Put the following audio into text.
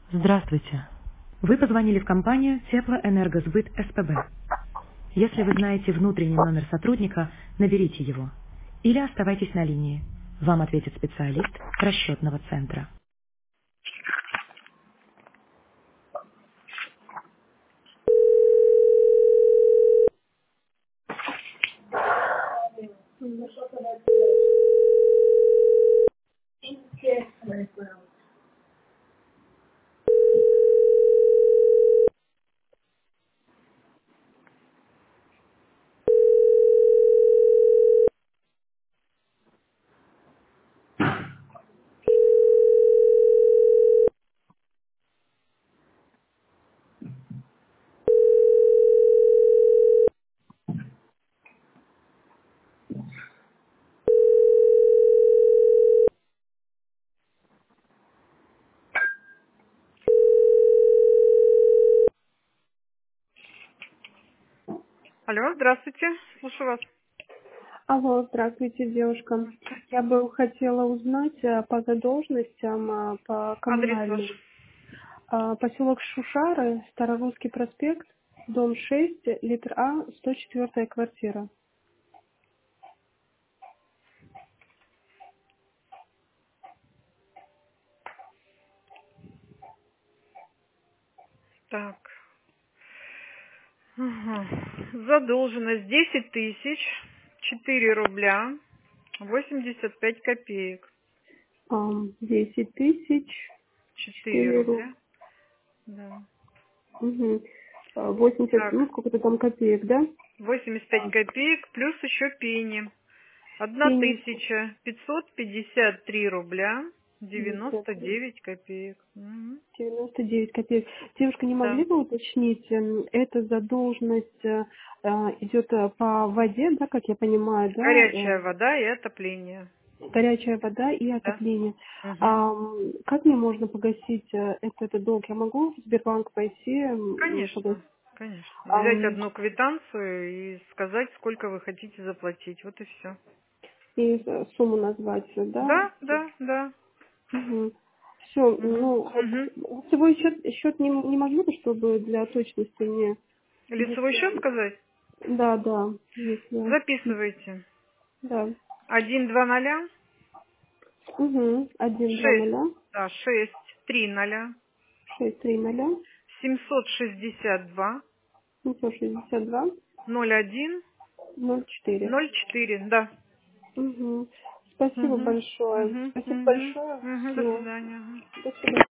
Здравствуйте. Вы позвонили в компанию Теплоэнергосбыт СПБ. Если вы знаете внутренний номер сотрудника, наберите его. Или оставайтесь на линии. Вам ответит специалист расчетного центра. Алло, здравствуйте, слушаю вас. Алло, здравствуйте, девушка. Я бы хотела узнать по задолженностям по Адрес ваш. коммунальным. Поселок Шушары, Старорусский проспект, дом 6, литр А, 104 квартира. Так. Ага. Задолженность 10 тысяч, 4 рубля, 85 копеек. 10 тысяч, 4 4 рубля, да. Угу. 80, Так, ну сколько-то там копеек, да? 85 копеек плюс еще пени. Пени 1553 рубля, 53, 99 копеек. Мгм. 99 копеек. Девушка, не могли Да. бы уточнить, эта задолженность идет по воде, да, как я понимаю, да, Горячая вода и отопление. горячая вода и Да. отопление. Мгм. Как мне можно погасить этот долг? Я могу в Сбербанк пойти Конечно, погасить? конечно. Взять Ам, одну квитанцию и сказать, сколько вы хотите заплатить. Вот и все. и сумму назвать, да? Да, да, да. Угу. Все, Мгм. ну, Мгм. лицевой счет не могли бы, чтобы для точности мне, Лицевой счет если, сказать? да, да, если, Записывайте. да. 120 Угу. 6, 120 да, 630 630 762 762 01 04. 04, да. Угу. Спасибо Угу. большое. Угу. Спасибо Угу. большое. Угу. До Все. свидания. Ага. До свидания.